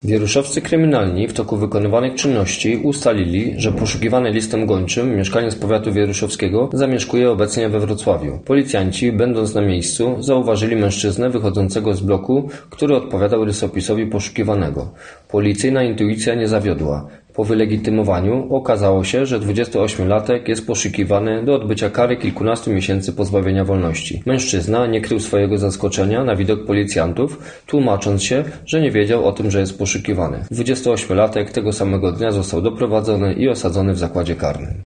Wieruszowscy kryminalni w toku wykonywanych czynności ustalili, że poszukiwany listem gończym mieszkaniec powiatu wieruszowskiego zamieszkuje obecnie we Wrocławiu. Policjanci, będąc na miejscu, zauważyli mężczyznę wychodzącego z bloku, który odpowiadał rysopisowi poszukiwanego. Policyjna intuicja nie zawiodła. Po wylegitymowaniu okazało się, że 28-latek jest poszukiwany do odbycia kary kilkunastu miesięcy pozbawienia wolności. Mężczyzna nie krył swojego zaskoczenia na widok policjantów, tłumacząc się, że nie wiedział o tym, że jest poszukiwany. 28-latek tego samego dnia został doprowadzony i osadzony w zakładzie karnym.